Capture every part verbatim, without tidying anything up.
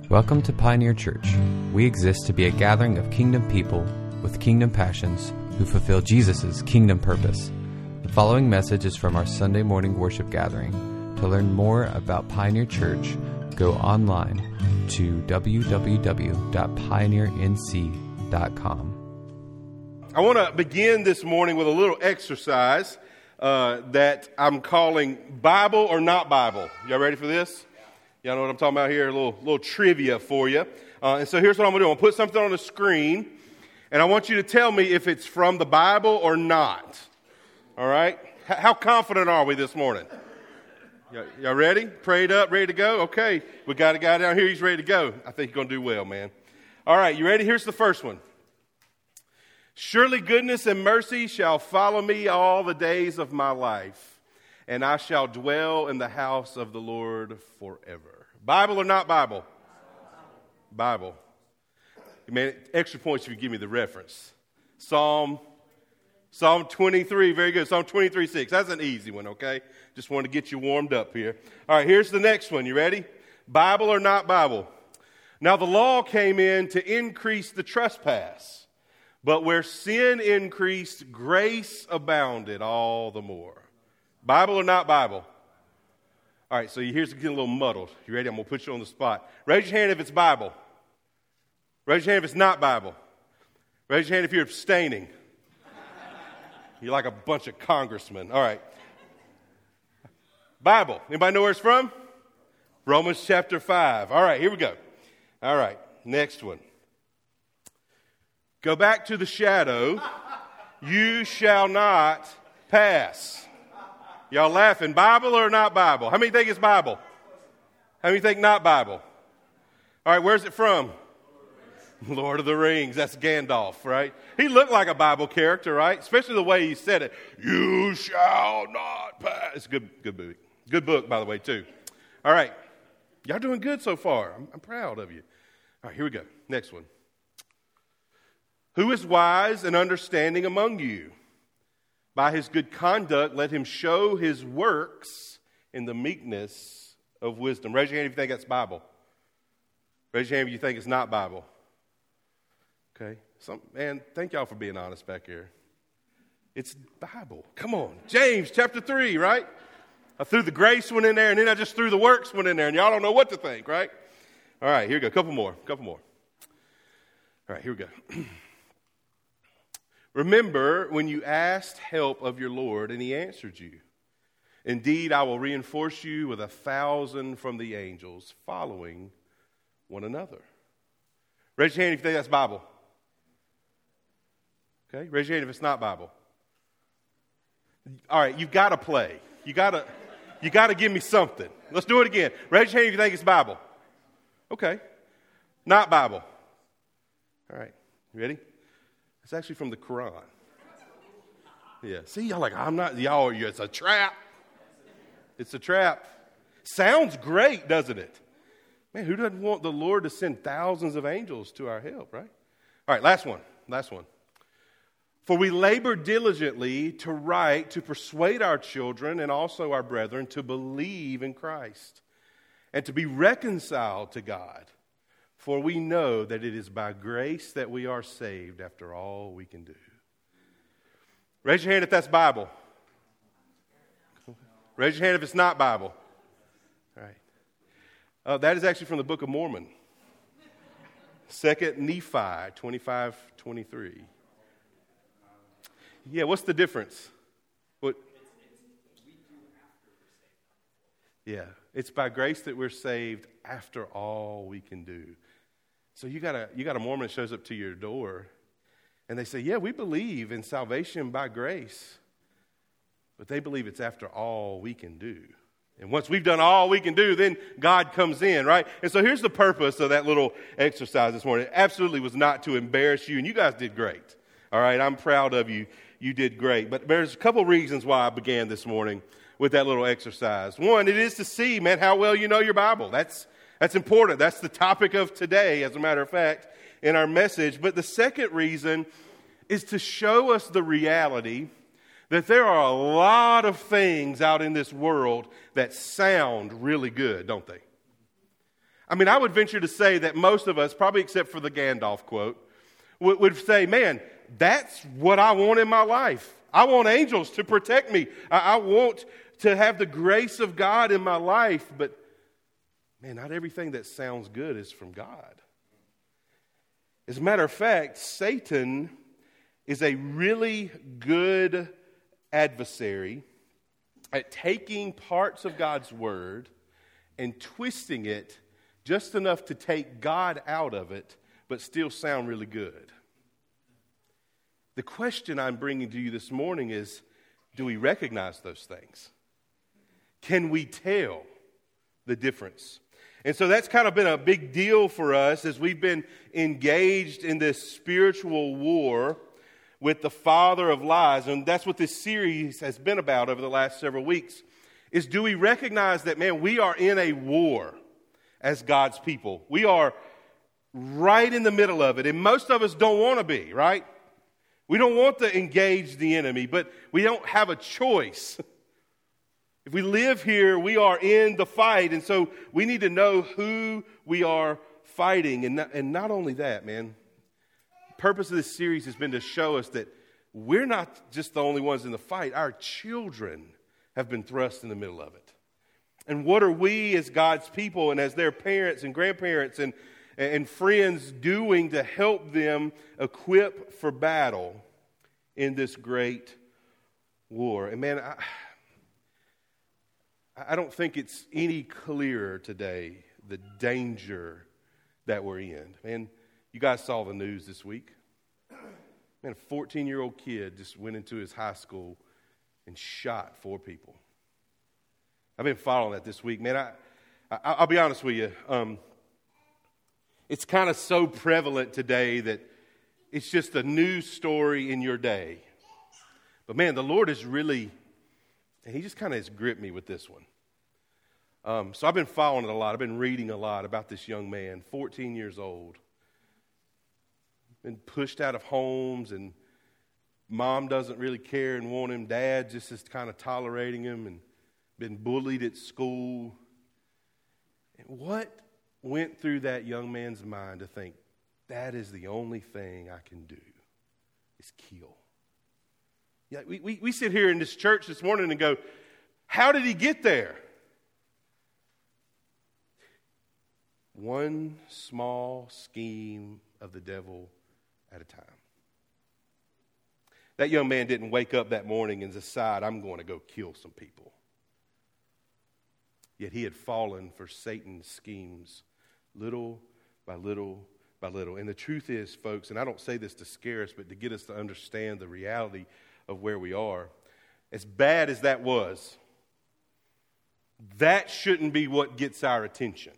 Welcome to Pioneer Church. We exist to be a gathering of kingdom people with kingdom passions who fulfill Jesus' kingdom purpose. The following message is from our Sunday morning worship gathering. To learn more about Pioneer Church, go online to w w w dot pioneer n c dot com. I want to begin this morning with a little exercise uh, that I'm calling Bible or Not Bible. Y'all ready for this? Y'all know what I'm talking about here? A little, little trivia for you. Uh, and so here's what I'm going to do. I'm going to put something on the screen, and I want you to tell me if it's from the Bible or not. All right? H- how confident are we this morning? Y- y'all ready? Prayed up, ready to go? Okay. We got a guy down here. He's ready to go. I think you're going to do well, man. All right. You ready? Here's the first one. Surely goodness and mercy shall follow me all the days of my life, and I shall dwell in the house of the Lord forever. Bible or not Bible? Bible. Man, extra points if you give me the reference. Psalm, Psalm twenty-three, very good. Psalm twenty-three, six. That's an easy one, okay? Just wanted to get you warmed up here. All right, here's the next one. You ready? Bible or not Bible? Now the law came in to increase the trespass, but where sin increased, grace abounded all the more. Bible or not Bible? All right, so here's getting a little muddled. You ready? I'm going to put you on the spot. Raise your hand if it's Bible. Raise your hand if it's not Bible. Raise your hand if you're abstaining. You're like a bunch of congressmen. All right. Bible. Anybody know where it's from? Romans chapter five. All right, here we go. All right, next one. Go back to the shadow. You shall not pass. Y'all laughing. Bible or not Bible? How many think it's Bible? How many think not Bible? All right, where's it from? Lord of the Rings. That's Gandalf, right? He looked like a Bible character, right? Especially the way he said it. You shall not pass. It's a good, good movie. Good book, by the way, too. All right. Y'all doing good so far. I'm, I'm proud of you. All right, here we go. Next one. Who is wise and understanding among you? By his good conduct, let him show his works in the meekness of wisdom. Raise your hand if you think that's Bible. Raise your hand if you think it's not Bible. Okay. Some, man, thank y'all for being honest back here. It's Bible. Come on. James chapter three, right? I threw the grace one in there, and then I just threw the works one in there, and y'all don't know what to think, right? All right, here we go. Couple more. Couple more. All right, here we go. Remember when you asked help of your Lord and he answered you. Indeed, I will reinforce you with a thousand from the angels following one another. Raise your hand if you think that's Bible. Okay, raise your hand if it's not Bible. All right, you've got to play. You got to you got to give me something. Let's do it again. Raise your hand if you think it's Bible. Okay, not Bible. All right, you ready? It's actually from the Quran. Yeah. See, y'all like, I'm not, y'all, it's a trap. It's a trap. Sounds great, doesn't it? Man, who doesn't want the Lord to send thousands of angels to our help, right? All right, last one. Last one. For we labor diligently to write, to persuade our children and also our brethren to believe in Christ and to be reconciled to God. For we know that it is by grace that we are saved after all we can do. Raise your hand if that's Bible. Raise your hand if it's not Bible. All right. Uh, that is actually from the Book of Mormon. Second Nephi twenty-five twenty-three. Yeah, what's the difference? What? Yeah, it's by grace that we're saved after all we can do. So you got a you got a Mormon that shows up to your door, and they say, yeah, we believe in salvation by grace, but they believe it's after all we can do. And once we've done all we can do, then God comes in, right? And so here's the purpose of that little exercise this morning. It absolutely was not to embarrass you, and you guys did great. All right, I'm proud of you. You did great. But there's a couple reasons why I began this morning with that little exercise. One, it is to see, man, how well you know your Bible. That's That's important. That's the topic of today, as a matter of fact, in our message. But the second reason is to show us the reality that there are a lot of things out in this world that sound really good, don't they? I mean, I would venture to say that most of us, probably except for the Gandalf quote, would, would say, man, that's what I want in my life. I want angels to protect me. I, I want to have the grace of God in my life. But, man, not everything that sounds good is from God. As a matter of fact, Satan is a really good adversary at taking parts of God's word and twisting it just enough to take God out of it, but still sound really good. The question I'm bringing to you this morning is, do we recognize those things? Can we tell the difference? And so that's kind of been a big deal for us as we've been engaged in this spiritual war with the father of lies. And that's what this series has been about over the last several weeks, is do we recognize that, man, we are in a war as God's people. We are right in the middle of it. And most of us don't want to be, right? We don't want to engage the enemy, but we don't have a choice. If we live here, we are in the fight. And so we need to know who we are fighting. And not, and not only that, man. The purpose of this series has been to show us that we're not just the only ones in the fight. Our children have been thrust in the middle of it. And what are we as God's people and as their parents and grandparents and, and friends doing to help them equip for battle in this great war? And man, I, I don't think it's any clearer today the danger that we're in. Man, you guys saw the news this week. Man, a fourteen-year-old kid just went into his high school and shot four people. I've been following that this week. Man, I, I, I'll be honest with you. Um, it's kind of so prevalent today that it's just a news story in your day. But man, the Lord is really, he just kind of has gripped me with this one. Um, so I've been following it a lot. I've been reading a lot about this young man, fourteen years old. Been pushed out of homes, and mom doesn't really care and want him. Dad just is kind of tolerating him, and been bullied at school. And what went through that young man's mind to think, that is the only thing I can do, is kill? Yeah, we, we, we sit here in this church this morning and go, how did he get there? One small scheme of the devil at a time. That young man didn't wake up that morning and decide, I'm going to go kill some people. Yet he had fallen for Satan's schemes little by little by little. And the truth is, folks, and I don't say this to scare us, but to get us to understand the reality of where we are, as bad as that was, that shouldn't be what gets our attention.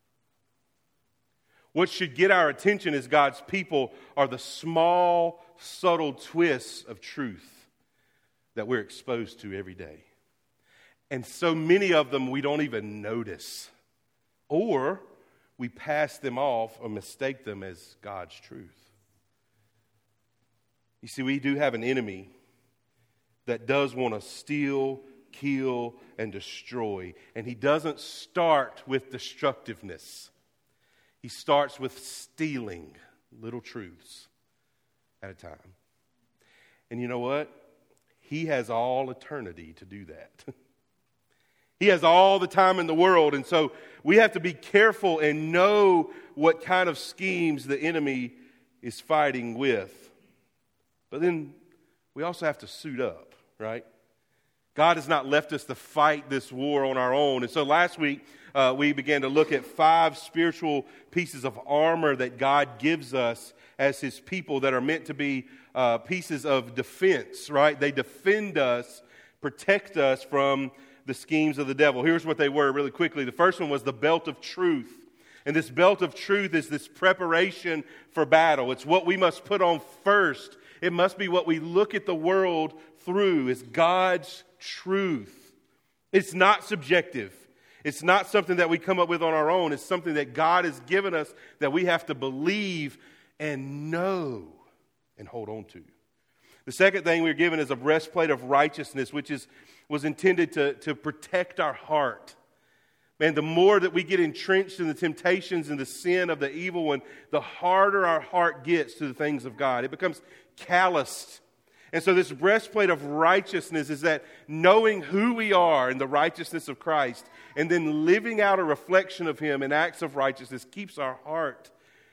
What should get our attention as God's people are the small, subtle twists of truth that we're exposed to every day. And so many of them we don't even notice. Or we pass them off or mistake them as God's truth. You see, we do have an enemy that does want to steal, kill, and destroy. And he doesn't start with destructiveness. He starts with stealing little truths at a time. And you know what? He has all eternity to do that. He has all the time in the world. And so we have to be careful and know what kind of schemes the enemy is fighting with. But then we also have to suit up, right? God has not left us to fight this war on our own. And so last week, uh, we began to look at five spiritual pieces of armor that God gives us as His people that are meant to be uh, pieces of defense, right? They defend us, protect us from the schemes of the devil. Here's what they were really quickly. The first one was the belt of truth. And this belt of truth is this preparation for battle. It's what we must put on first. It must be what we look at the world through. It's God's truth. It's not subjective. It's not something that we come up with on our own. It's something that God has given us that we have to believe and know and hold on to. The second thing we're given is a breastplate of righteousness, which is was intended to, to protect our heart. Man, the more that we get entrenched in the temptations and the sin of the evil one, the harder our heart gets to the things of God. It becomes calloused. And so this breastplate of righteousness is that knowing who we are in the righteousness of Christ and then living out a reflection of Him in acts of righteousness keeps our heart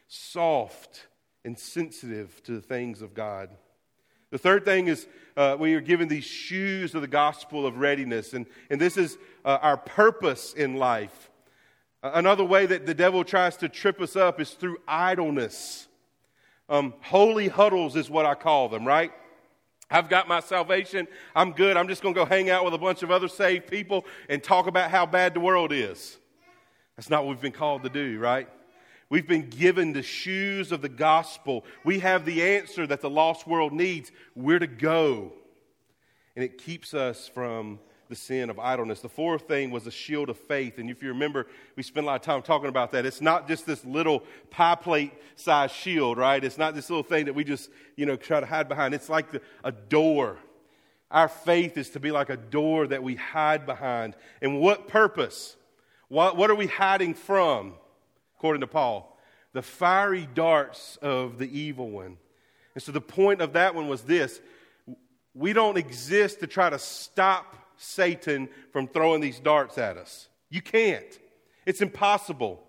soft and sensitive to the things of God. The third thing is uh, we are given these shoes of the gospel of readiness. And, and this is uh, our purpose in life. Uh, another way that the devil tries to trip us up is through idleness. Um, holy huddles is what I call them, right? I've got my salvation. I'm good. I'm just going to go hang out with a bunch of other saved people and talk about how bad the world is. That's not what we've been called to do, right? We've been given the shoes of the gospel. We have the answer that the lost world needs. We're to go. And it keeps us from the sin of idleness. The fourth thing was a shield of faith. And if you remember, we spent a lot of time talking about that. It's not just this little pie plate size shield, right? It's not this little thing that we just, you know, try to hide behind. It's like the, a door. Our faith is to be like a door that we hide behind. And what purpose? What, what are we hiding from? According to Paul, the fiery darts of the evil one. And so the point of that one was this: we don't exist to try to stop Satan from throwing these darts at us. You can't. It's impossible.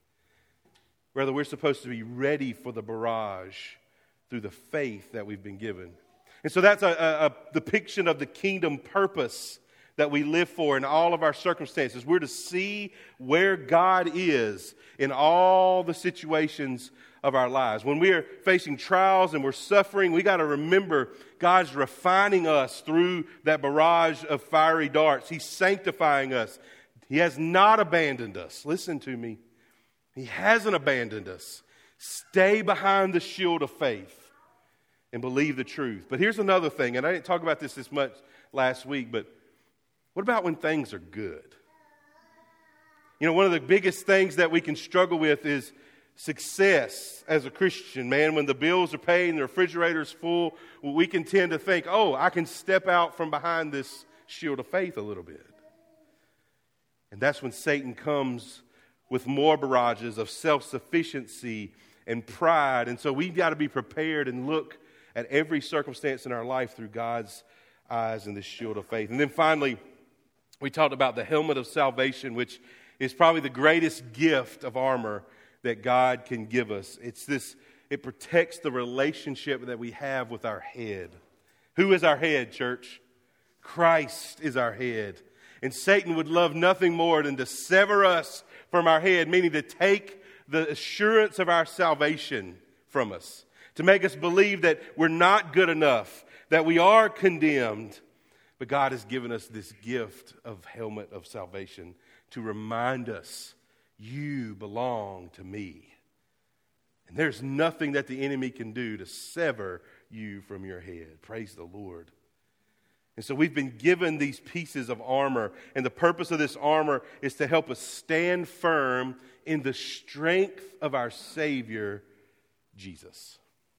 Rather, we're supposed to be ready for the barrage through the faith that we've been given. And so that's a, a, a depiction of the kingdom purpose that we live for in all of our circumstances. We're to see where God is in all the situations of our lives. When we are facing trials and we're suffering, we got to remember God's refining us through that barrage of fiery darts. He's sanctifying us. He has not abandoned us. Listen to me. He hasn't abandoned us. Stay behind the shield of faith and believe the truth. But here's another thing, and I didn't talk about this this much last week, but what about when things are good? You know, one of the biggest things that we can struggle with is success as a Christian, man. When the bills are paid and the refrigerator's full, we can tend to think, oh, I can step out from behind this shield of faith a little bit. And that's when Satan comes with more barrages of self-sufficiency and pride. And so we've got to be prepared and look at every circumstance in our life through God's eyes and this shield of faith. And then finally, we talked about the helmet of salvation, which is probably the greatest gift of armor that God can give us. It's this, it protects the relationship that we have with our head. Who is our head, church? Christ is our head. And Satan would love nothing more than to sever us from our head, meaning to take the assurance of our salvation from us, to make us believe that we're not good enough, that we are condemned. But God has given us this gift of helmet of salvation to remind us, you belong to me. And there's nothing that the enemy can do to sever you from your head. Praise the Lord. And so we've been given these pieces of armor, and the purpose of this armor is to help us stand firm in the strength of our Savior, Jesus.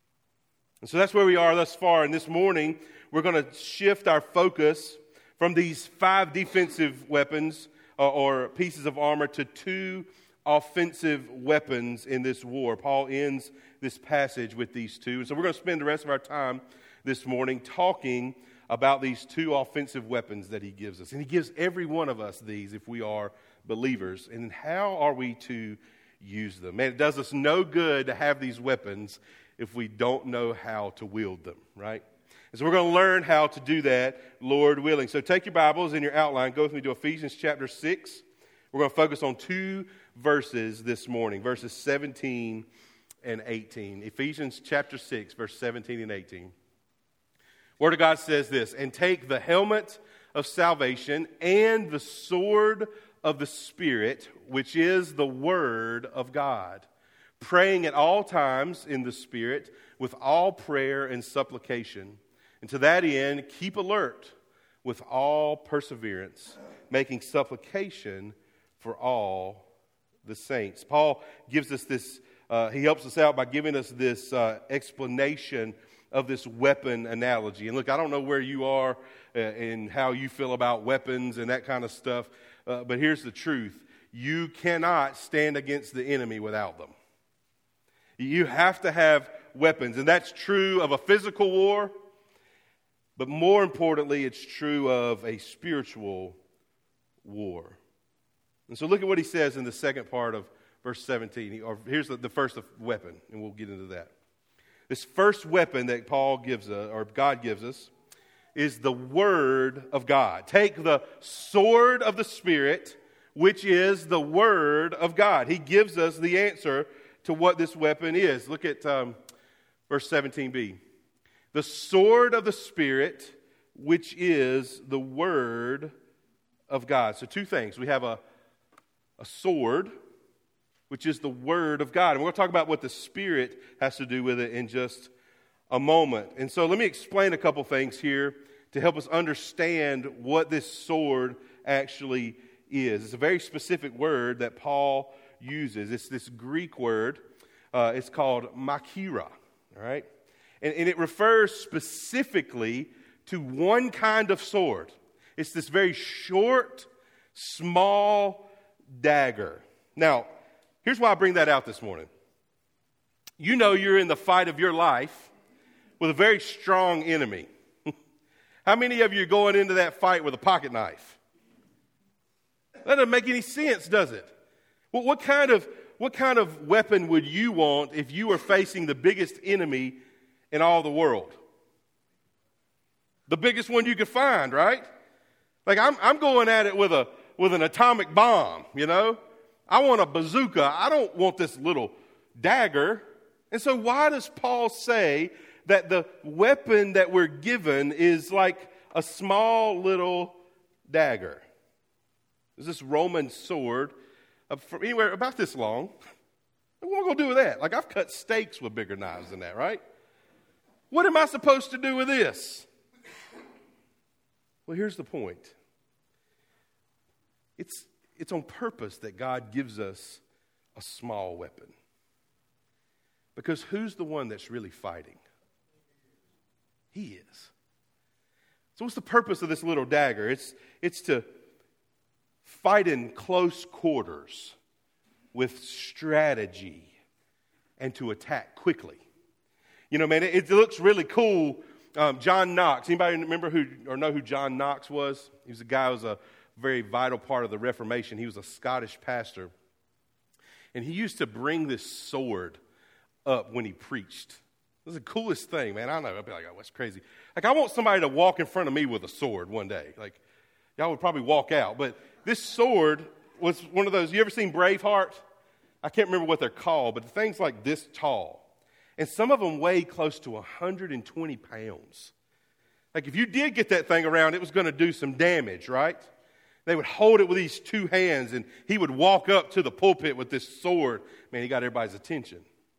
And so that's where we are thus far. And this morning, we're going to shift our focus from these five defensive weapons uh, or pieces of armor to two offensive weapons in this war. Paul ends this passage with these two. And so we're going to spend the rest of our time this morning talking about these two offensive weapons that he gives us. And he gives every one of us these if we are believers. And how are we to use them? Man, it does us no good to have these weapons if we don't know how to wield them, right? And so we're going to learn how to do that, Lord willing. So take your Bibles in your outline. Go with me to Ephesians chapter six. We're going to focus on two verses this morning, verses seventeen and eighteen. Ephesians chapter six, verse seventeen and eighteen. Word of God says this: and take the helmet of salvation and the sword of the Spirit, which is the Word of God, praying at all times in the Spirit with all prayer and supplication. And to that end, keep alert with all perseverance, making supplication for all the saints. Paul gives us this, uh, he helps us out by giving us this uh, explanation of this weapon analogy. And look, I don't know where you are uh, and how you feel about weapons and that kind of stuff, uh, but here's the truth. you cannot stand against the enemy without them. You have to have weapons, and that's true of a physical war, but more importantly, it's true of a spiritual war. And so look at what he says in the second part of verse seventeen. Or here's the, the first weapon, and we'll get into that. This first weapon that Paul gives us, or God gives us, is the Word of God. Take the sword of the Spirit, which is the Word of God. He gives us the answer to what this weapon is. Look at um, verse seventeen b. The sword of the Spirit, which is the Word of God. So two things. We have a, a sword, which is the Word of God. And we're going to talk about what the Spirit has to do with it in just a moment. And so let me explain a couple things here to help us understand what this sword actually is. It's a very specific word that Paul uses. It's this Greek word. Uh, it's called makira, all right? And, and it refers specifically to one kind of sword. It's this very short, small dagger. Now, here's why I bring that out this morning. You know you're in the fight of your life with a very strong enemy. How many of you are going into that fight with a pocket knife? That doesn't make any sense, does it? Well, what kind of what kind of weapon would you want if you were facing the biggest enemy in all the world? The biggest one you could find, right? Like I'm I'm going at it with a with an atomic bomb, you know? I want a bazooka. I don't want this little dagger. And so why does Paul say that the weapon that we're given is like a small little dagger? There's this Roman sword from anywhere about this long. What am I going to do with that? Like I've cut steaks with bigger knives than that, right? What am I supposed to do with this? Well, here's the point. It's, it's on purpose that God gives us a small weapon. Because who's the one that's really fighting? He is. So what's the purpose of this little dagger? It's, it's to fight in close quarters with strategy and to attack quickly. You know, man, it, it looks really cool. Um, John Knox. Anybody remember who or know who John Knox was? He was a guy who was a very vital part of the Reformation. He was a Scottish pastor. And he used to bring this sword up when he preached. It was the coolest thing, man. I know. I'd be like, oh, that's crazy. Like, I want somebody to walk in front of me with a sword one day. Like, y'all would probably walk out. But this sword was one of those, you ever seen Braveheart? I can't remember what they're called, but the thing's like this tall. And some of them weigh close to one hundred twenty pounds. Like, if you did get that thing around, it was going to do some damage, right? They would hold it with these two hands, and he would walk up to the pulpit with this sword. Man, he got everybody's attention.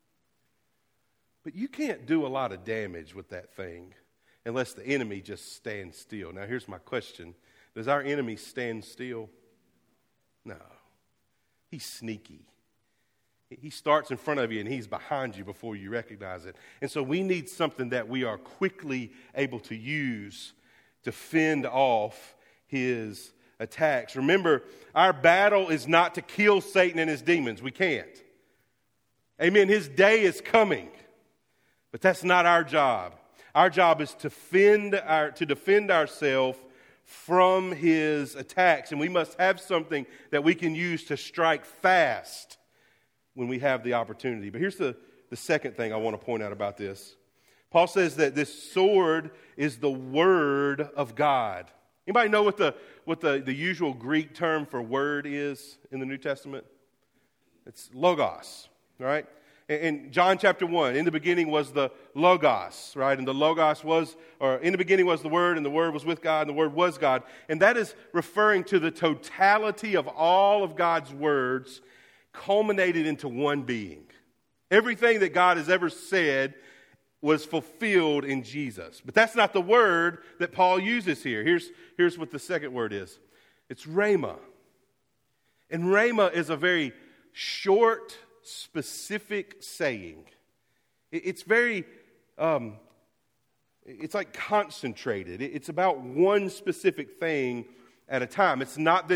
But you can't do a lot of damage with that thing unless the enemy just stands still. Now, here's my question. Does our enemy stand still? No. He's sneaky. He starts in front of you and he's behind you before you recognize it. And so we need something that we are quickly able to use to fend off his attacks. Remember, our battle is not to kill Satan and his demons. We can't. Amen. His day is coming. But that's not our job. Our job is to fend our, to defend ourselves from his attacks. And we must have something that we can use to strike fast when we have the opportunity. But here's the, the second thing I want to point out about this. Paul says that this sword is the Word of God. Anybody know what the what the, the usual Greek term for word is in the New Testament? It's logos, right? In John chapter one, in the beginning was the Logos, right? And the Logos was, or in the beginning was the Word, and the Word was with God, and the Word was God. And that is referring to the totality of all of God's words culminated into one being. Everything that God has ever said was fulfilled in Jesus. But that's not the word that Paul uses here. Here's, here's what the second word is. It's rhema. And rhema is a very short, specific saying. It's very, um, it's like concentrated. It's about one specific thing at a time. It's not this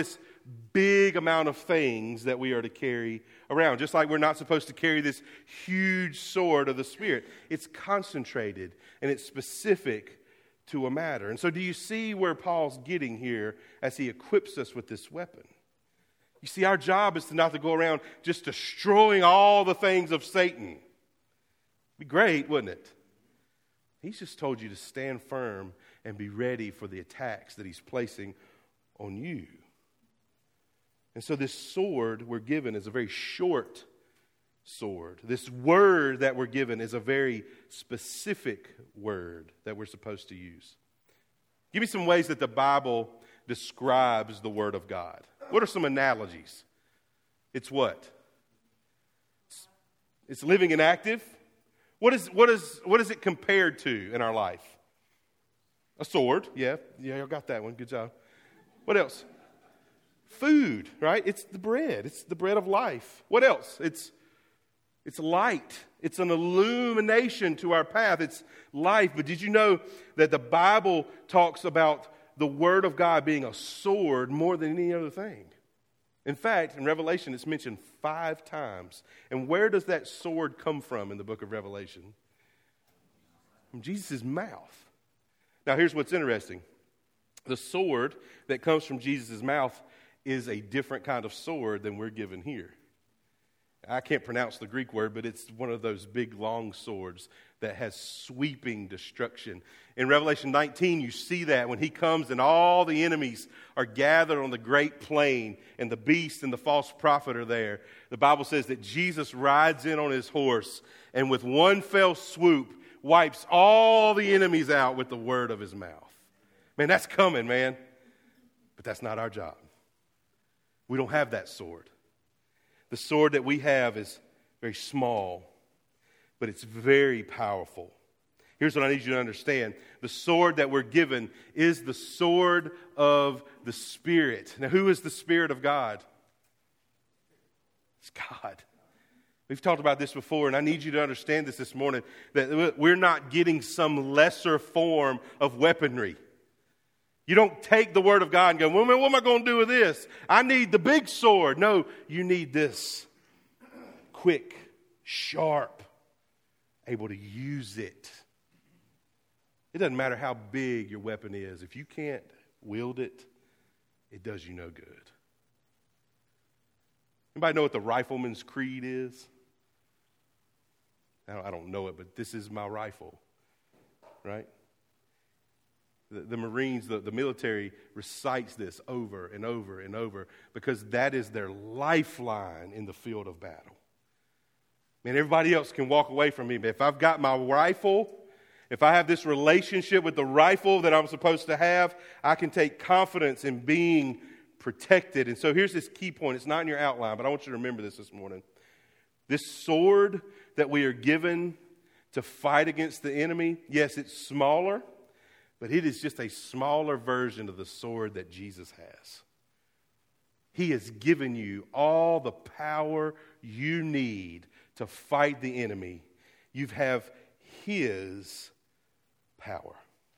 big amount of things that we are to carry around. Just like we're not supposed to carry this huge sword of the Spirit. It's concentrated and it's specific to a matter. And so do you see where Paul's getting here as he equips us with this weapon? You see, our job is to not to go around just destroying all the things of Satan. Be great, wouldn't it? He's just told you to stand firm and be ready for the attacks that he's placing on you. And so this sword we're given is a very short sword. This word that we're given is a very specific word that we're supposed to use. Give me some ways that the Bible describes the Word of God. What are some analogies? It's what? It's, it's living and active. What is what is what is it compared to in our life? A sword. Yeah, yeah, I got that one. Good job. What else? Food, right? It's the bread. It's the bread of life. What else? It's it's light. It's an illumination to our path. It's life. But did you know that the Bible talks about the Word of God being a sword more than any other thing? In fact, in Revelation, it's mentioned five times. And where does that sword come from in the book of Revelation? From Jesus' mouth. Now, here's what's interesting. The sword that comes from Jesus' mouth is a different kind of sword than we're given here. I can't pronounce the Greek word, but it's one of those big, long swords that has sweeping destruction. In Revelation nineteen, you see that when he comes and all the enemies are gathered on the great plain and the beast and the false prophet are there. The Bible says that Jesus rides in on his horse and with one fell swoop wipes all the enemies out with the word of his mouth. Man, that's coming, man. But that's not our job. We don't have that sword. The sword that we have is very small, but it's very powerful. Here's what I need you to understand. The sword that we're given is the sword of the Spirit. Now, who is the Spirit of God? It's God. We've talked about this before, and I need you to understand this this morning, that we're not getting some lesser form of weaponry. You don't take the Word of God and go, well, man, what am I going to do with this? I need the big sword. No, you need this quick, sharp, able to use it. It doesn't matter how big your weapon is. If you can't wield it, it does you no good. Anybody know what the rifleman's creed is? I don't know it, but this is my rifle, right? The, the Marines, the, the military recites this over and over and over because that is their lifeline in the field of battle. Man, everybody else can walk away from me, but if I've got my rifle, if I have this relationship with the rifle that I'm supposed to have, I can take confidence in being protected. And so here's this key point. It's not in your outline, but I want you to remember this this morning. This sword that we are given to fight against the enemy, yes, it's smaller, but it is just a smaller version of the sword that Jesus has. He has given you all the power you need to fight the enemy. You have His power.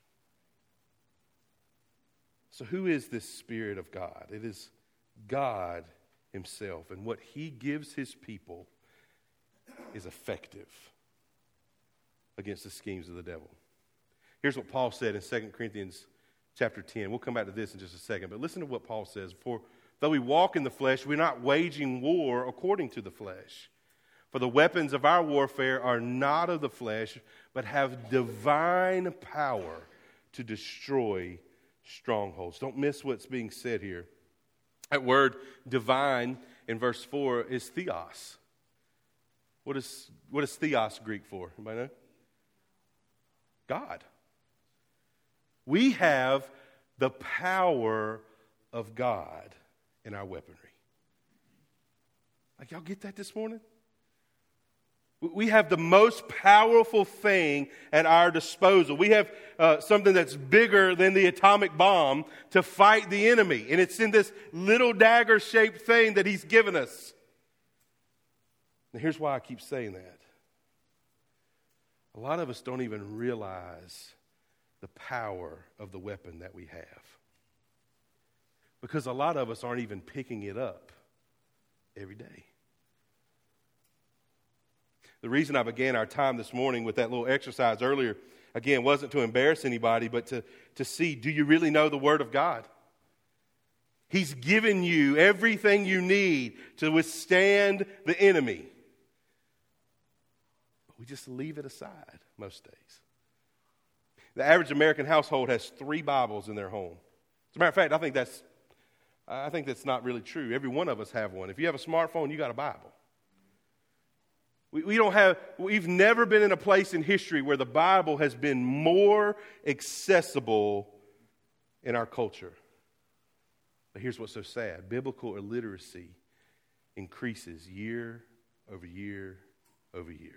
So who is this Spirit of God? It is God Himself. And what He gives His people is effective against the schemes of the devil. Here's what Paul said in Second Corinthians chapter ten. We'll come back to this in just a second. But listen to what Paul says. For though we walk in the flesh, we're not waging war according to the flesh. For the weapons of our warfare are not of the flesh, but have divine power to destroy strongholds. Don't miss what's being said here. That word divine in verse four is theos. What is, what is theos Greek for? Anybody know? God. We have the power of God in our weaponry. Like, y'all get that this morning? We have the most powerful thing at our disposal. We have uh, something that's bigger than the atomic bomb to fight the enemy. And it's in this little dagger-shaped thing that He's given us. Now, here's why I keep saying that. A lot of us don't even realize the power of the weapon that we have. Because a lot of us aren't even picking it up every day. The reason I began our time this morning with that little exercise earlier, again, wasn't to embarrass anybody, but to, to see, do you really know the Word of God? He's given you everything you need to withstand the enemy. We just leave it aside most days. The average American household has three Bibles in their home. As a matter of fact, I think that's I think that's not really true. Every one of us have one. If you have a smartphone, you got a Bible. We, we don't have, we've never been in a place in history where the Bible has been more accessible in our culture. But here's what's so sad. Biblical illiteracy increases year over year over year.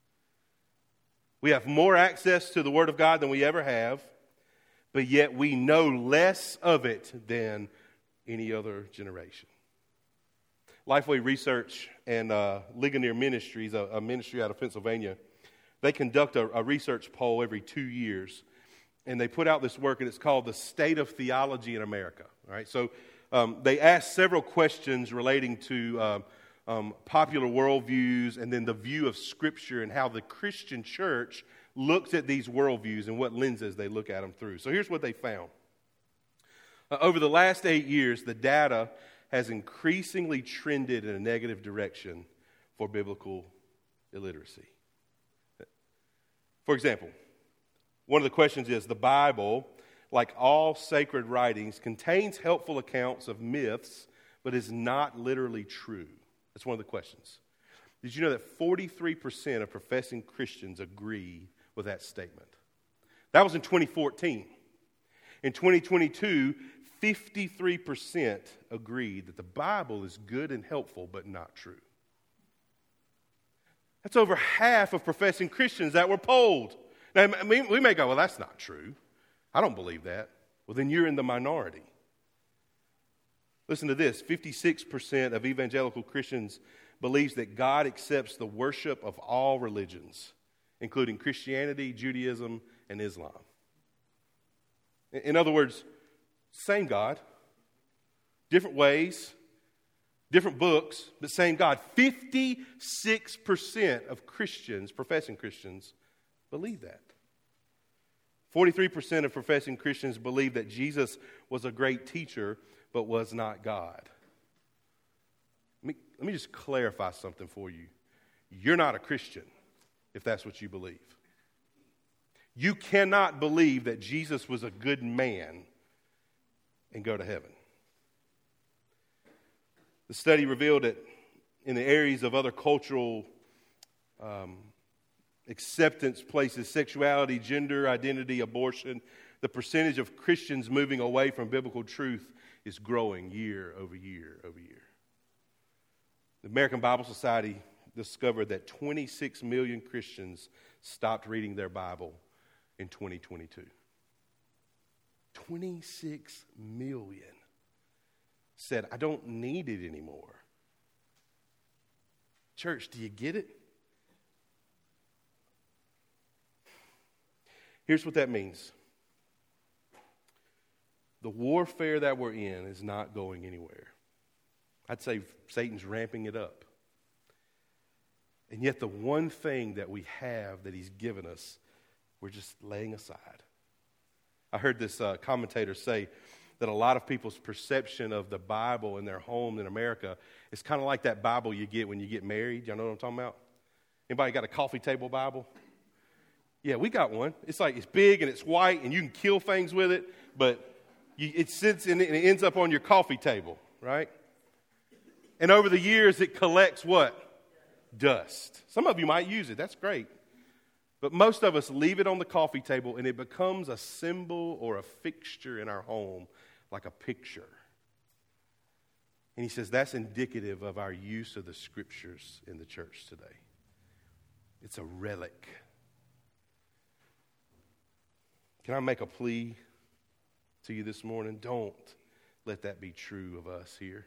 We have more access to the Word of God than we ever have, but yet we know less of it than any other generation. Lifeway Research and uh, Ligonier Ministries, a, a ministry out of Pennsylvania, they conduct a, a research poll every two years, and they put out this work, and it's called The State of Theology in America. All right, so um, they asked several questions relating to um, um, popular worldviews and then the view of Scripture and how the Christian church looks at these worldviews and what lenses they look at them through. So here's what they found. Uh, over the last eight years, the data has increasingly trended in a negative direction for biblical illiteracy. For example, one of the questions is, the Bible, like all sacred writings, contains helpful accounts of myths, but is not literally true. That's one of the questions. Did you know that forty-three percent of professing Christians agree with that statement? That was in twenty fourteen. In twenty twenty-two, fifty-three percent agreed that the Bible is good and helpful, but not true. That's over half of professing Christians that were polled. Now, we may go, well, that's not true. I don't believe that. Well, then you're in the minority. Listen to this. fifty-six percent of evangelical Christians believes that God accepts the worship of all religions, including Christianity, Judaism, and Islam. In other words, same God, different ways, different books, but same God. fifty-six percent of Christians, professing Christians, believe that. forty-three percent of professing Christians believe that Jesus was a great teacher, but was not God. Let me, let me just clarify something for you. You're not a Christian if that's what you believe. You cannot believe that Jesus was a good man and go to heaven. The study revealed that in the areas of other cultural um, acceptance places, sexuality, gender identity, abortion, the percentage of Christians moving away from biblical truth is growing year over year over year. The American Bible Society discovered that twenty-six million Christians stopped reading their Bible in twenty twenty-two. twenty-six million said, I don't need it anymore. Church, do you get it? Here's what that means. The warfare that we're in is not going anywhere. I'd say Satan's ramping it up. And yet the one thing that we have that he's given us, we're just laying aside. I heard this uh, commentator say that a lot of people's perception of the Bible in their home in America is kind of like that Bible you get when you get married. Y'all know what I'm talking about? Anybody got a coffee table Bible? Yeah, we got one. It's like, it's big and it's white and you can kill things with it, but you, it sits in it and it ends up on your coffee table, right? And over the years, it collects what? Dust. Some of you might use it. That's great. But most of us leave it on the coffee table and it becomes a symbol or a fixture in our home, like a picture. And he says that's indicative of our use of the Scriptures in the church today. It's a relic. Can I make a plea to you this morning? Don't let that be true of us here.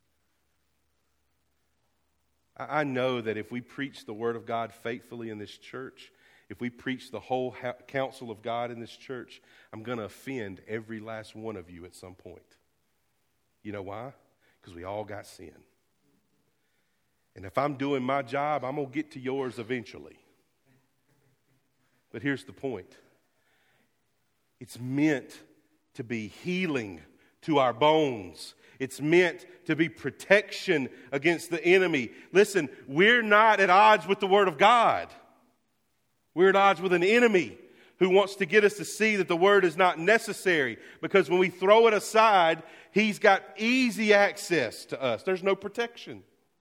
I know that if we preach the Word of God faithfully in this church, if we preach the whole ha- counsel of God in this church, I'm going to offend every last one of you at some point. You know why? Because we all got sin. And if I'm doing my job, I'm going to get to yours eventually. But here's the point. It's meant to be healing to our bones. It's meant to be protection against the enemy. Listen, we're not at odds with the Word of God. We're at odds with an enemy who wants to get us to see that the Word is not necessary. Because when we throw it aside, he's got easy access to us. There's no protection.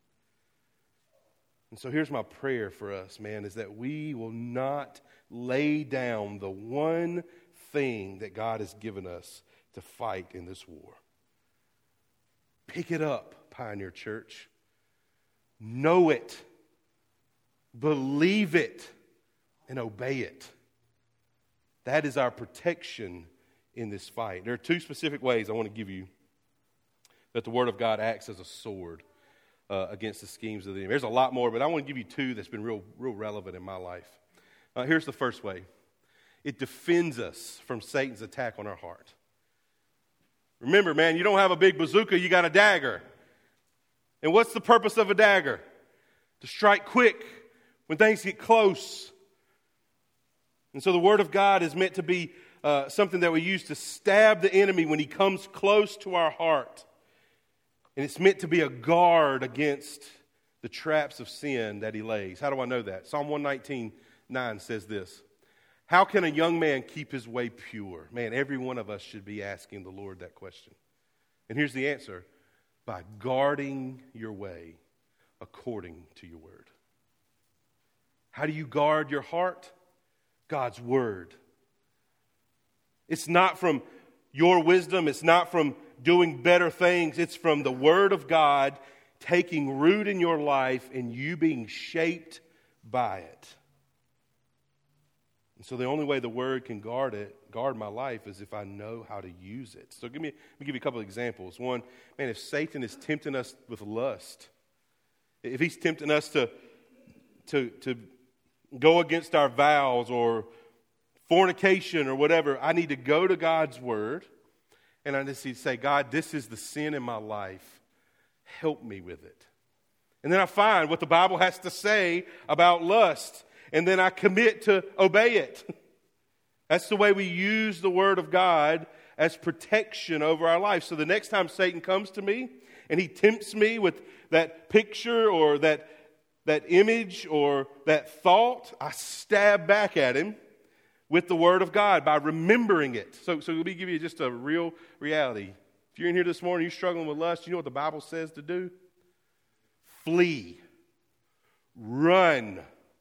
And so here's my prayer for us, man, is that we will not lay down the one thing that God has given us to fight in this war. Pick it up, Pioneer Church. Know it. Believe it. And obey it. That is our protection in this fight. There are two specific ways I want to give you that the Word of God acts as a sword uh, against the schemes of the enemy. There's a lot more, but I want to give you two that's been real, real relevant in my life. Uh, here's the first way. It defends us from Satan's attack on our heart. Remember, man, you don't have a big bazooka, you got a dagger. And what's the purpose of a dagger? To strike quick when things get close. And so the Word of God is meant to be uh, something that we use to stab the enemy when he comes close to our heart. And it's meant to be a guard against the traps of sin that he lays. How do I know that? Psalm one nineteen nine says this. How can a young man keep his way pure? Man, every one of us should be asking the Lord that question. And here's the answer. By guarding your way according to your word. How do you guard your heart? God's word. It's not from your wisdom. It's not from doing better things. It's from the word of God taking root in your life and you being shaped by it. And so the only way the word can guard it, guard my life, is if I know how to use it. So give me, let me give you a couple of examples. One, man, if Satan is tempting us with lust, if he's tempting us to, to, to go against our vows or fornication or whatever, I need to go to God's word and I just need to say, God, this is the sin in my life. Help me with it. And then I find what the Bible has to say about lust. And then I commit to obey it. That's the way we use the Word of God as protection over our life. So the next time Satan comes to me and he tempts me with that picture or that, that image or that thought, I stab back at him with the Word of God by remembering it. So, so let me give you just a real reality. If you're in here this morning, you're struggling with lust, you know what the Bible says to do? Flee. Run.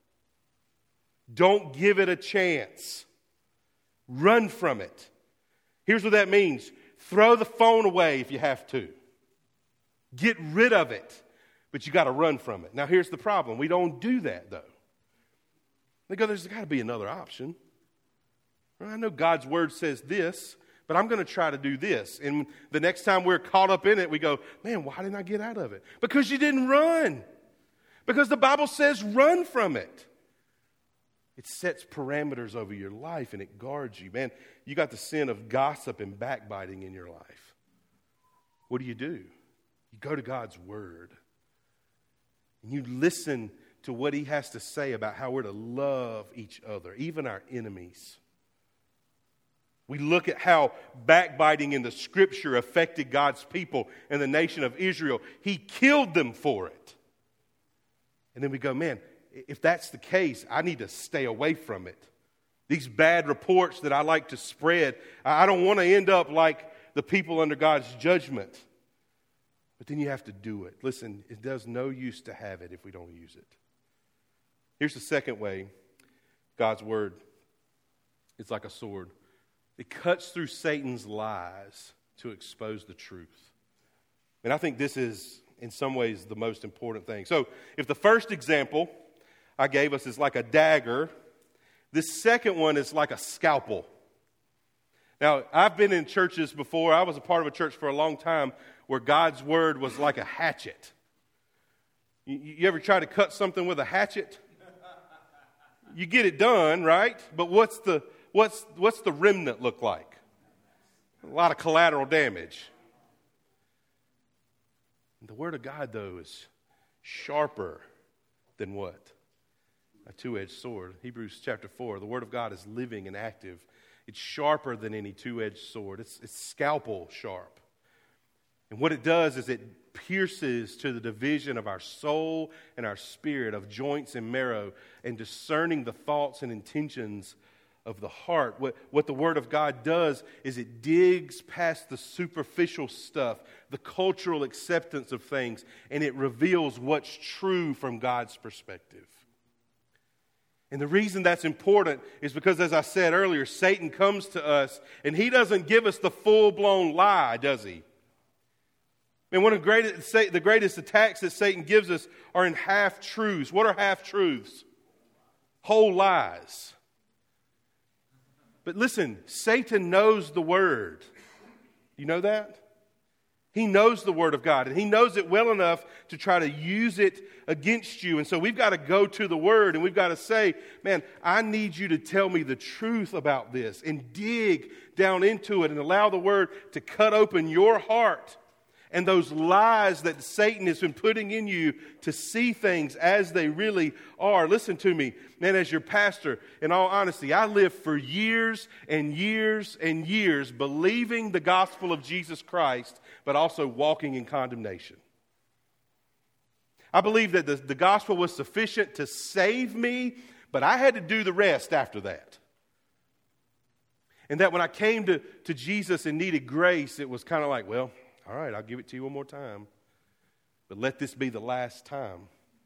Don't give it a chance. Run from it. Here's what that means. Throw the phone away if you have to. Get rid of it. But you got to run from it. Now here's the problem. We don't do that though. They go, there's got to be another option. Well, I know God's word says this, but I'm going to try to do this. And the next time we're caught up in it, we go, man, why didn't I get out of it? Because you didn't run. Because the Bible says run from it. It sets parameters over your life and it guards you. Man, you got the sin of gossip and backbiting in your life. What do you do? You go to God's word. And you listen to what he has to say about how we're to love each other, even our enemies. We look at how backbiting in the scripture affected God's people and the nation of Israel. He killed them for it. And then we go, man, if that's the case, I need to stay away from it. These bad reports that I like to spread, I don't want to end up like the people under God's judgment. But then you have to do it. Listen, it does no use to have it if we don't use it. Here's the second way God's word is like a sword. It cuts through Satan's lies to expose the truth. And I think this is, in some ways, the most important thing. So, if the first example I gave us is like a dagger, this second one is like a scalpel. Now, I've been in churches before. I was a part of a church for a long time where God's word was like a hatchet. You, you ever try to cut something with a hatchet? You get it done, right? But what's the what's what's the remnant look like? A lot of collateral damage. The Word of God, though, is sharper than what? A two-edged sword. Hebrews chapter four, the Word of God is living and active. It's sharper than any two-edged sword. It's, it's scalpel sharp. And what it does is it pierces to the division of our soul and our spirit, of joints and marrow, and discerning the thoughts and intentions of the heart. What, what the Word of God does is it digs past the superficial stuff, the cultural acceptance of things, and it reveals what's true from God's perspective. And the reason that's important is because, as I said earlier, Satan comes to us and he doesn't give us the full-blown lie, does he? And one of the greatest, the greatest attacks that Satan gives us are in half-truths. What are half-truths? Whole lies. But listen, Satan knows the Word. You know that? He knows the Word of God, and he knows it well enough to try to use it against you. And so we've got to go to the Word, and we've got to say, man, I need you to tell me the truth about this, and dig down into it and allow the Word to cut open your heart and those lies that Satan has been putting in you to see things as they really are. Listen to me, man, as your pastor, in all honesty, I lived for years and years and years believing the gospel of Jesus Christ, but also walking in condemnation. I believed that the, the gospel was sufficient to save me, but I had to do the rest after that. And that when I came to, to Jesus and needed grace, it was kind of like, well, all right, I'll give it to you one more time, but let this be the last time.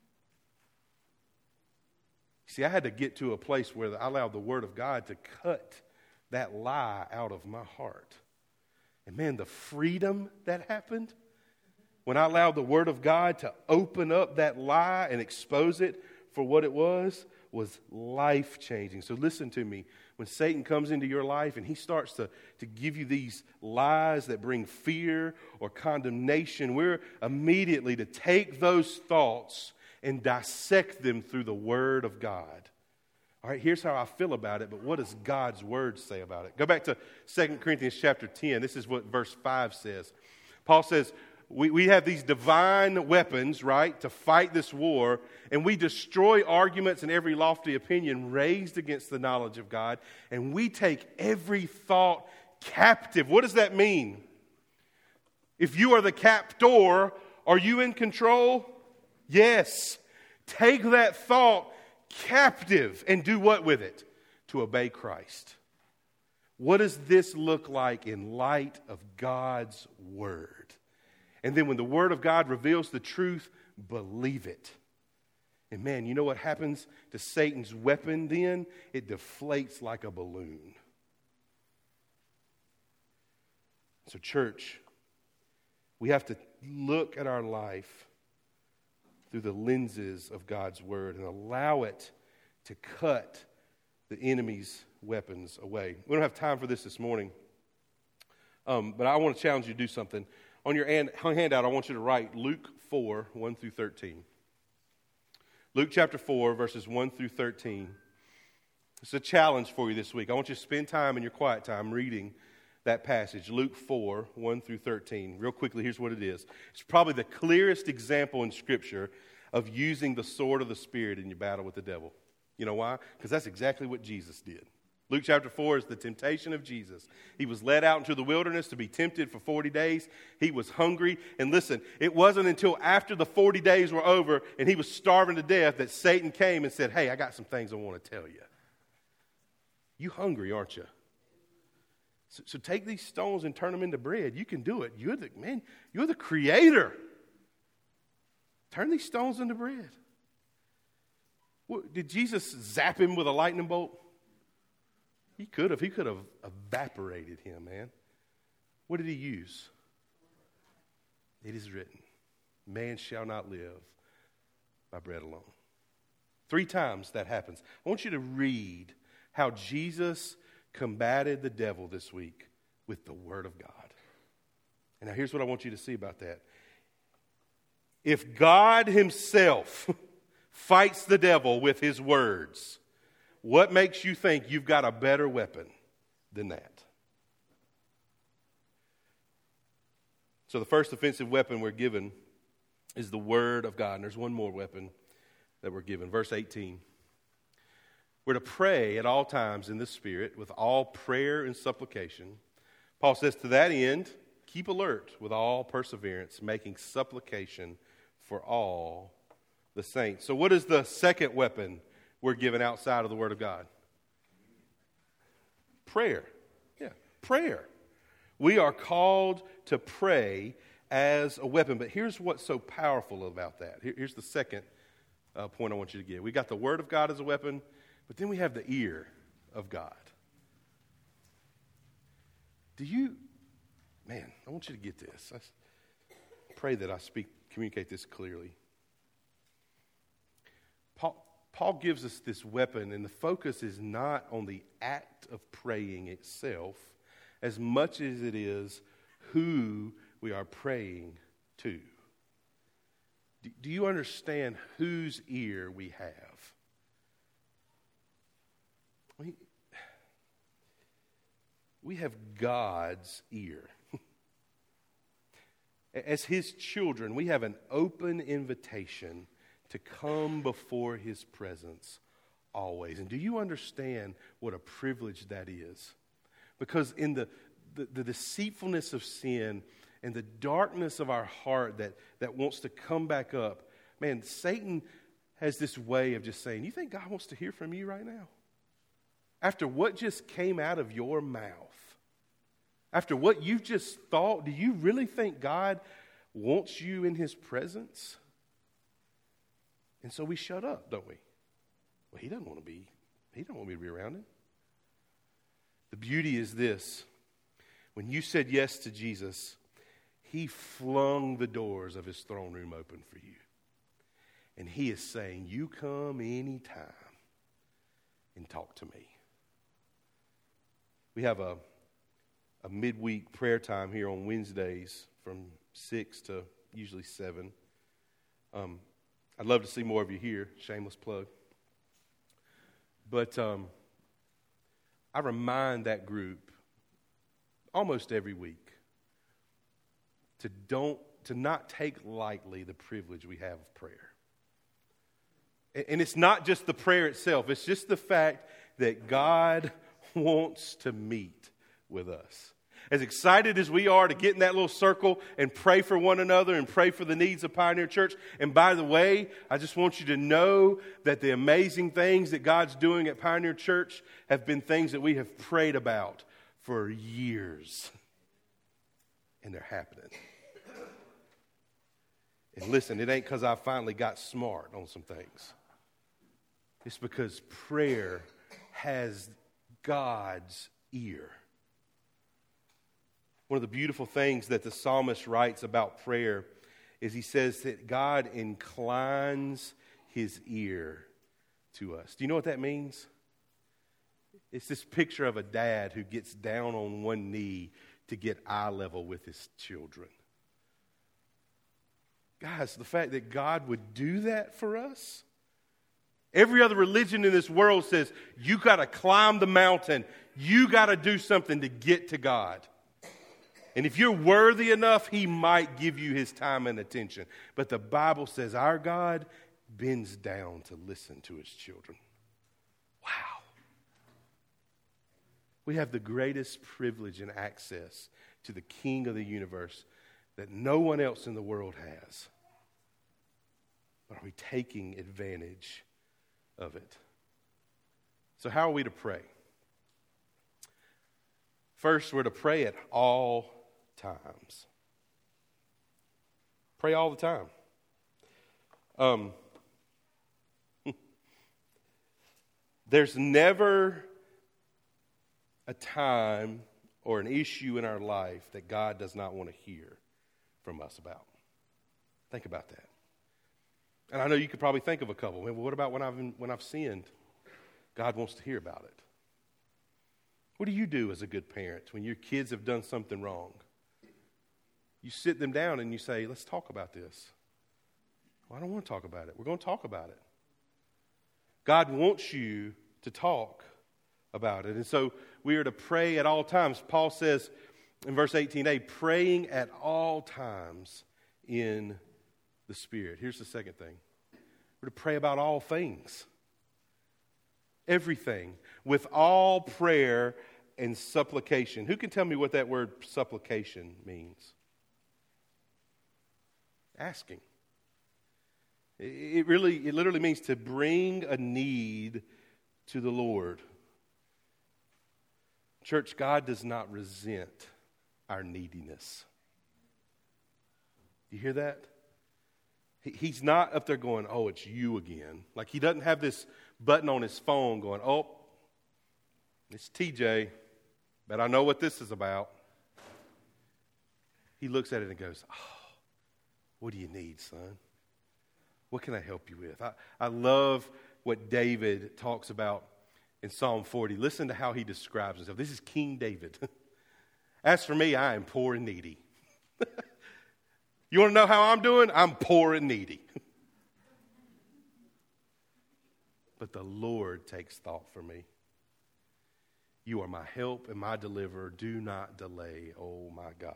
See, I had to get to a place where I allowed the Word of God to cut that lie out of my heart. And man, the freedom that happened when I allowed the Word of God to open up that lie and expose it for what it was, was life-changing. So listen to me. When Satan comes into your life and he starts to, to give you these lies that bring fear or condemnation, we're immediately to take those thoughts and dissect them through the Word of God. All right, here's how I feel about it, but what does God's Word say about it? Go back to Second Corinthians chapter ten. This is what verse five says. Paul says, We, we have these divine weapons, right, to fight this war, and we destroy arguments and every lofty opinion raised against the knowledge of God, and we take every thought captive. What does that mean? If you are the captor, are you in control? Yes. Take that thought captive and do what with it? To obey Christ. What does this look like in light of God's Word? And then when the Word of God reveals the truth, believe it. And man, you know what happens to Satan's weapon then? It deflates like a balloon. So church, we have to look at our life through the lenses of God's Word and allow it to cut the enemy's weapons away. We don't have time for this this morning, um, but I want to challenge you to do something. On your handout, I want you to write Luke four, one through thirteen. Luke chapter four, verses one through thirteen. It's a challenge for you this week. I want you to spend time in your quiet time reading that passage, Luke four, one through thirteen. Real quickly, here's what it is. It's probably the clearest example in Scripture of using the sword of the Spirit in your battle with the devil. You know why? Because that's exactly what Jesus did. Luke chapter four is the temptation of Jesus. He was led out into the wilderness to be tempted for forty days. He was hungry. And listen, it wasn't until after the forty days were over and he was starving to death that Satan came and said, hey, I got some things I want to tell you. You hungry, aren't you? So, so take these stones and turn them into bread. You can do it. You're the, man, you're the creator. Turn these stones into bread. What, did Jesus zap him with a lightning bolt? He could have. He could have evaporated him, man. What did he use? It is written, man shall not live by bread alone. Three times that happens. I want you to read how Jesus combated the devil this week with the Word of God. And now here's what I want you to see about that. If God himself fights the devil with his words, what makes you think you've got a better weapon than that? So the first offensive weapon we're given is the Word of God. And there's one more weapon that we're given. Verse eighteen. We're to pray at all times in the Spirit with all prayer and supplication. Paul says, to that end, keep alert with all perseverance, making supplication for all the saints. So what is the second weapon we're given outside of the Word of God? Prayer. Yeah, prayer. We are called to pray as a weapon. But here's what's so powerful about that. Here's the second uh, point I want you to get. We got the Word of God as a weapon, but then we have the ear of God. Do you, man, I want you to get this. I pray that I speak, communicate this clearly. Paul, Paul gives us this weapon, and the focus is not on the act of praying itself as much as it is who we are praying to. Do, do you understand whose ear we have? We, we have God's ear. As His children, we have an open invitation to come before His presence always. And do you understand what a privilege that is? Because in the, the, the deceitfulness of sin and the darkness of our heart that, that wants to come back up, man, Satan has this way of just saying, you think God wants to hear from you right now? After what just came out of your mouth, after what you've just thought, do you really think God wants you in His presence? And so we shut up, don't we? Well, He doesn't want to be, He doesn't want me to be around Him. The beauty is this. When you said yes to Jesus, He flung the doors of His throne room open for you. And He is saying, you come anytime and talk to me. We have a, a midweek prayer time here on Wednesdays from six to usually seven. Um, I'd love to see more of you here. Shameless plug. But um, I remind that group almost every week to don't to not take lightly the privilege we have of prayer. And, and it's not just the prayer itself. It's just the fact that God wants to meet with us. As excited as we are to get in that little circle and pray for one another and pray for the needs of Pioneer Church. And by the way, I just want you to know that the amazing things that God's doing at Pioneer Church have been things that we have prayed about for years. And they're happening. And listen, it ain't because I finally got smart on some things. It's because prayer has God's ear. One of the beautiful things that the psalmist writes about prayer is he says that God inclines His ear to us. Do you know what that means? It's this picture of a dad who gets down on one knee to get eye level with his children. Guys, the fact that God would do that for us. Every other religion in this world says, you got to climb the mountain. You got to do something to get to God. And if you're worthy enough, He might give you His time and attention. But the Bible says our God bends down to listen to His children. Wow. We have the greatest privilege and access to the King of the universe that no one else in the world has. But are we taking advantage of it? So how are we to pray? First, we're to pray at all times. Pray all the time. Um, there's never a time or an issue in our life that God does not want to hear from us about. Think about that. And I know you could probably think of a couple. Well, what about when I've when I've sinned? God wants to hear about it. What do you do as a good parent when your kids have done something wrong? You sit them down and you say, let's talk about this. Well, I don't want to talk about it. We're going to talk about it. God wants you to talk about it. And so we are to pray at all times. Paul says in verse eighteen a, praying at all times in the Spirit. Here's the second thing. We're to pray about all things. Everything. With all prayer and supplication. Who can tell me what that word supplication means? Asking. It really, it literally means to bring a need to the Lord. Church, God does not resent our neediness. You hear that? He's not up there going, oh, it's you again. Like he doesn't have this button on his phone going, oh, it's T J, but I know what this is about. He looks at it and goes, oh, what do you need, son? What can I help you with? I, I love what David talks about in Psalm forty. Listen to how he describes himself. This is King David. As for me, I am poor and needy. You want to know how I'm doing? I'm poor and needy. But the Lord takes thought for me. You are my help and my deliverer. Do not delay, oh my God.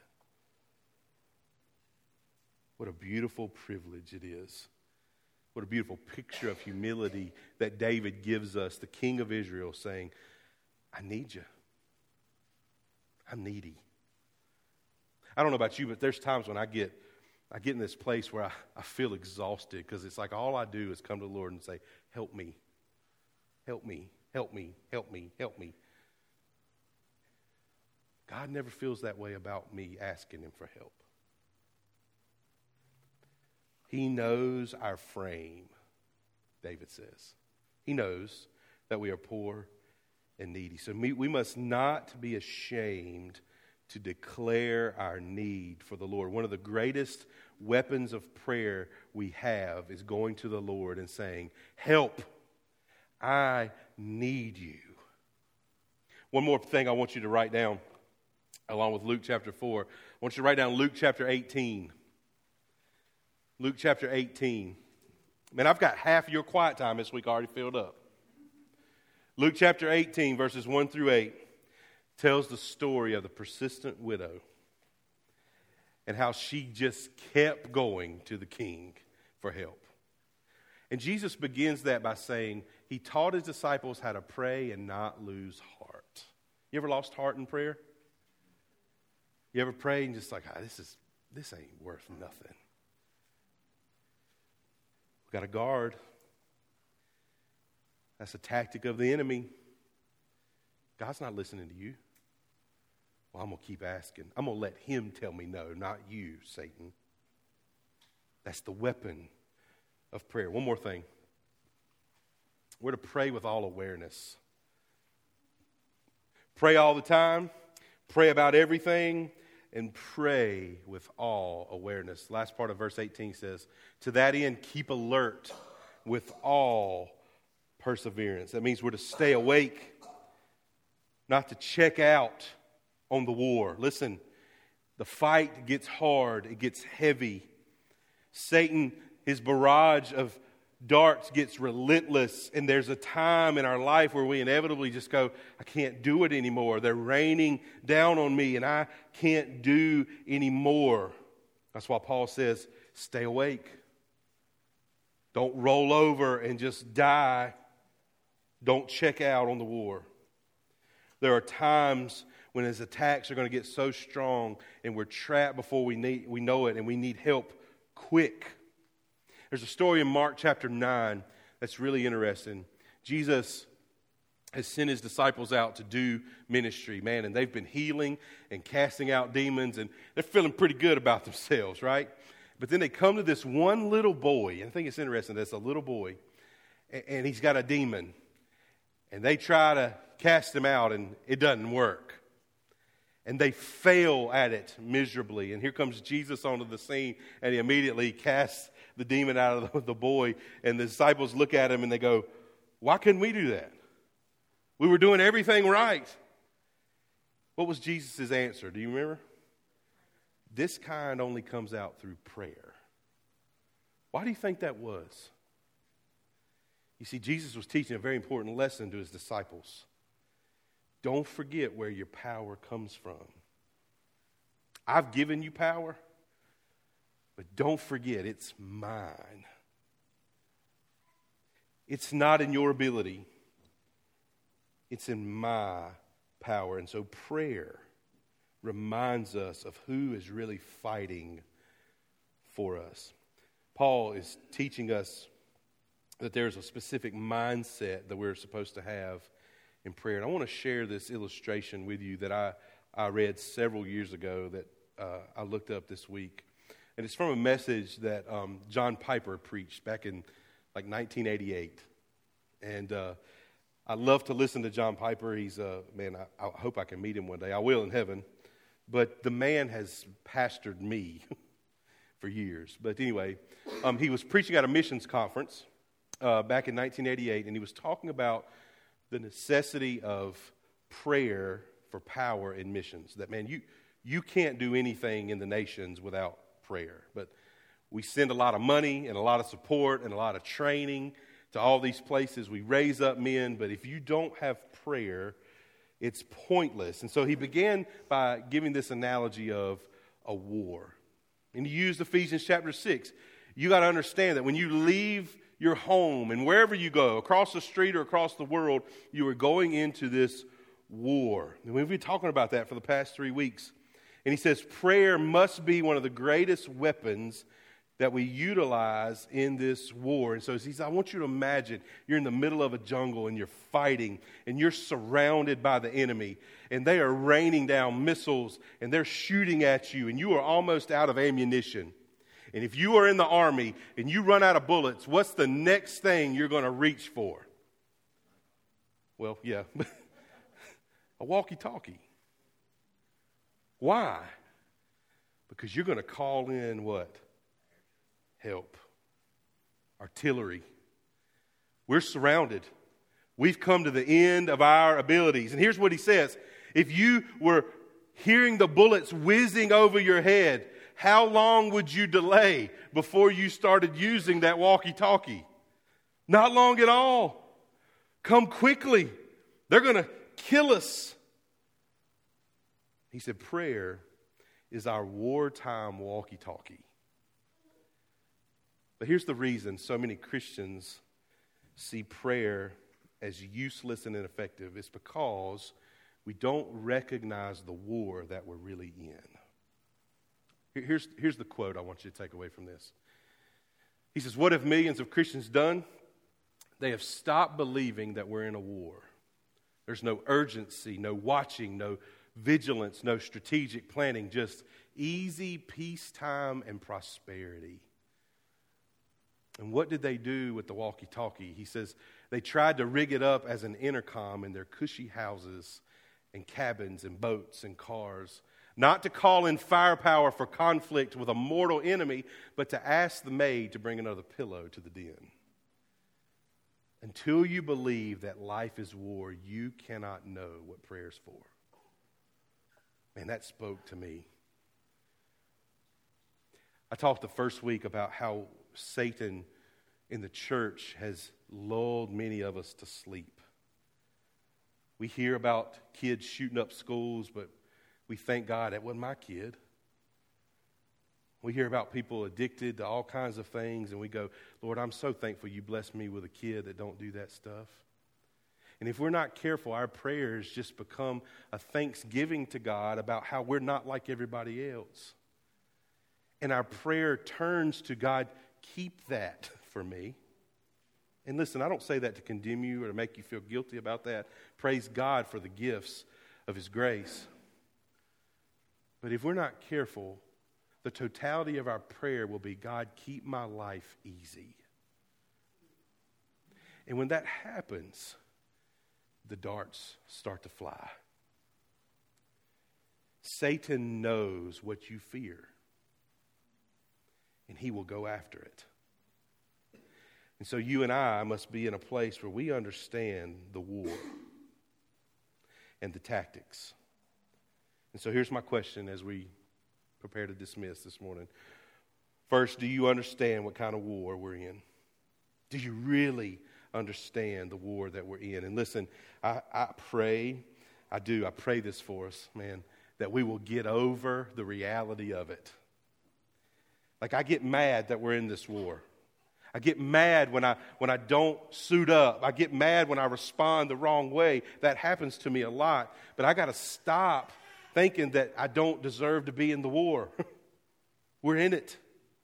What a beautiful privilege it is. What a beautiful picture of humility that David gives us, the King of Israel, saying, I need you. I'm needy. I don't know about you, but there's times when I get I get in this place where I, I feel exhausted because it's like all I do is come to the Lord and say, help me, help me, help me, help me, help me. God never feels that way about me asking him for help. He knows our frame, David says. He knows that we are poor and needy. So we, we must not be ashamed to declare our need for the Lord. One of the greatest weapons of prayer we have is going to the Lord and saying, help, I need you. One more thing I want you to write down, along with Luke chapter four. I want you to write down Luke chapter eighteen. Luke chapter eighteen. Man, I've got half your quiet time this week already filled up. Luke chapter eighteen, verses one through eight, tells the story of the persistent widow and how she just kept going to the king for help. And Jesus begins that by saying he taught his disciples how to pray and not lose heart. You ever lost heart in prayer? You ever prayed and just like, ah, this is this ain't worth nothing. We've got to guard. That's a tactic of the enemy. God's not listening to you. Well, I'm going to keep asking. I'm going to let him tell me no, not you, Satan. That's the weapon of prayer. One more thing. We're to pray with all awareness. Pray all the time. Pray about everything. And pray with all awareness. Last part of verse eighteen says, to that end, keep alert with all perseverance. That means we're to stay awake, not to check out on the war. Listen, the fight gets hard. It gets heavy. Satan, his barrage of darts gets relentless, and there's a time in our life where we inevitably just go, I can't do it anymore. They're raining down on me, and I can't do anymore. That's why Paul says, stay awake. Don't roll over and just die. Don't check out on the war. There are times when his attacks are going to get so strong and we're trapped before we need, we know it, and we need help quick. There's a story in Mark chapter nine that's really interesting. Jesus has sent his disciples out to do ministry, man, and they've been healing and casting out demons, and they're feeling pretty good about themselves, right? But then they come to this one little boy, and I think it's interesting, that's a little boy, and he's got a demon, and they try to cast him out, and it doesn't work. And they fail at it miserably. And here comes Jesus onto the scene, and he immediately casts the demon out of the, the boy. And the disciples look at him and they go, why couldn't we do that? We were doing everything right. What was Jesus' answer? Do you remember? This kind only comes out through prayer. Why do you think that was? You see, Jesus was teaching a very important lesson to his disciples. Don't forget where your power comes from. I've given you power. But don't forget, it's mine. It's not in your ability. It's in my power. And so prayer reminds us of who is really fighting for us. Paul is teaching us that there's a specific mindset that we're supposed to have in prayer. And I want to share this illustration with you that I, I read several years ago that uh, I looked up this week. And it's from a message that um, John Piper preached back in like nineteen eighty-eight. And uh, I love to listen to John Piper. He's, uh, man, I, I hope I can meet him one day. I will in heaven. But the man has pastored me for years. But anyway, um, he was preaching at a missions conference uh, back in nineteen eighty-eight. And he was talking about the necessity of prayer for power in missions. That, man, you, you can't do anything in the nations without prayer. But we send a lot of money and a lot of support and a lot of training to all these places. We raise up men, but if you don't have prayer, it's pointless. And so he began by giving this analogy of a war. And he used Ephesians chapter six. You got to understand that when you leave your home and wherever you go, across the street or across the world, you are going into this war. And we've been talking about that for the past three weeks. And he says prayer must be one of the greatest weapons that we utilize in this war. And so he says, I want you to imagine you're in the middle of a jungle and you're fighting and you're surrounded by the enemy and they are raining down missiles and they're shooting at you and you are almost out of ammunition. And if you are in the army and you run out of bullets, what's the next thing you're going to reach for? Well, yeah, a walkie-talkie. Why? Because you're going to call in what? Help. Artillery. We're surrounded. We've come to the end of our abilities. And here's what he says. If you were hearing the bullets whizzing over your head, how long would you delay before you started using that walkie-talkie? Not long at all. Come quickly. They're going to kill us. He said prayer is our wartime walkie-talkie. But here's the reason so many Christians see prayer as useless and ineffective. It's because we don't recognize the war that we're really in. Here's, here's the quote I want you to take away from this. He says, what have millions of Christians done? They have stopped believing that we're in a war. There's no urgency, no watching, no vigilance, no strategic planning, just easy peacetime and prosperity. And what did they do with the walkie-talkie? He says they tried to rig it up as an intercom in their cushy houses and cabins and boats and cars, not to call in firepower for conflict with a mortal enemy, but to ask the maid to bring another pillow to the den. Until you believe that life is war, you cannot know what prayer is for. Man, that spoke to me. I talked the first week about how Satan in the church has lulled many of us to sleep. We hear about kids shooting up schools, but we thank God that wasn't my kid. We hear about people addicted to all kinds of things, and we go, Lord, I'm so thankful you blessed me with a kid that don't do that stuff. And if we're not careful, our prayers just become a thanksgiving to God about how we're not like everybody else. And our prayer turns to God, keep that for me. And listen, I don't say that to condemn you or to make you feel guilty about that. Praise God for the gifts of His grace. But if we're not careful, the totality of our prayer will be, God, keep my life easy. And when that happens, the darts start to fly. Satan knows what you fear, and he will go after it. And so you and I must be in a place where we understand the war and the tactics. And so here's my question as we prepare to dismiss this morning. First, do you understand what kind of war we're in? Do you really understand the war that we're in? And listen, I, I pray, I do, I pray this for us, man, that we will get over the reality of it. Like, I get mad that we're in this war. I get mad when I when I don't suit up. I get mad when I respond the wrong way. That happens to me a lot. But I got to stop thinking that I don't deserve to be in the war. We're in it.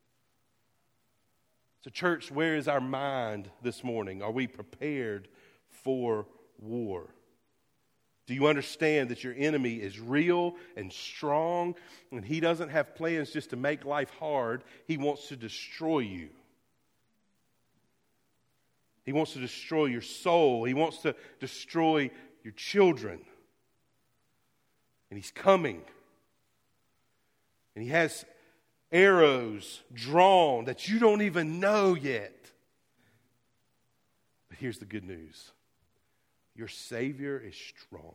So, church, where is our mind this morning? Are we prepared for war? Do you understand that your enemy is real and strong, and he doesn't have plans just to make life hard? He wants to destroy you. He wants to destroy your soul. He wants to destroy your children. And he's coming. And he has arrows drawn that you don't even know yet. But here's the good news. Your Savior is strong.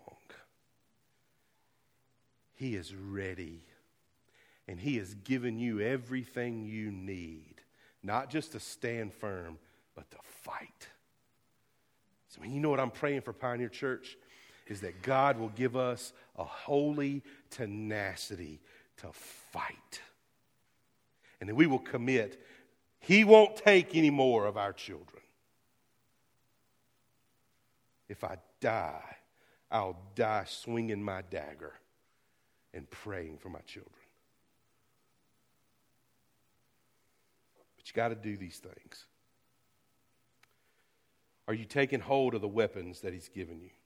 He is ready. And he has given you everything you need. Not just to stand firm, but to fight. So you know what I'm praying for Pioneer Church? Is that God will give us a holy tenacity to fight. And that we will commit. He won't take any more of our children. If I die, I'll die swinging my dagger and praying for my children. But you got to do these things. Are you taking hold of the weapons that he's given you?